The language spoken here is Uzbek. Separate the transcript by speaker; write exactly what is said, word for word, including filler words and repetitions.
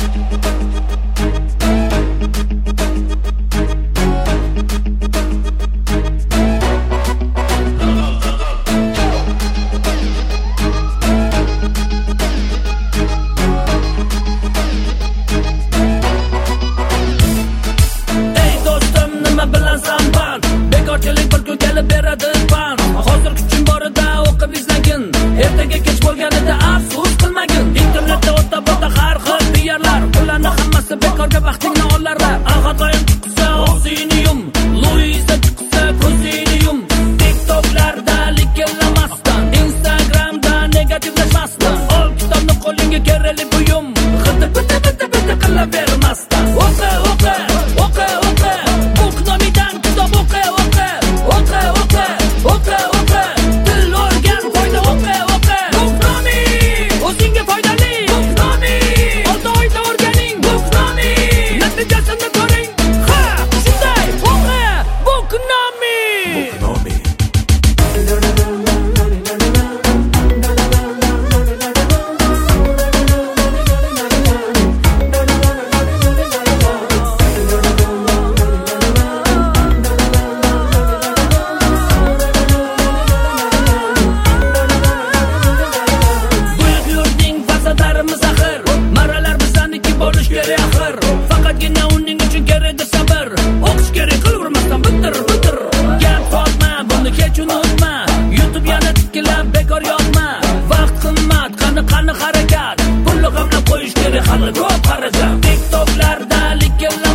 Speaker 1: Bekorchilik bir kun kelib beradi pan. Hozir kuching borida o'qib izlagin, ertaga kech bo'lganida afsus qilmagin. Internetda o'ta bo'ta har xil piarlar, ularning hammasi bekorga vaqtingni olarlar. Ahatoyim chiqsa og'zingni yum, Luiza chiqsa ko'zingni yum. TikToklarda likillamasdan, Instagramda negativlashmasdan, ol kitobni qo'lingga kerakli buyum, xiti piti piti piti qilavermasdan. O'qi o'qi o'qi o'qi, Booknomidan kitob o'qi o'qi o'qi o'qi o'qi o'qi, til o'rgan, foyda o'qi o'qi. Booknomi o'zingga foydali, Booknomi olti oyda o'rganing, Booknomi natijasini ko'ring. Ha, shunday o'qi, Booknomi. Booknomi. Faqatgina uning uchun kerakdir sabr. O'qish kerak, qilurmasdan bitir bitir. Gap sotma, buni hech unutma. YouTube yana tiklab bekor yotma. Vaqt qimmat, qani qani harakat. Pulni qamlab qo'yish kerak, hali ko'p xarajat. TikToklarda liklar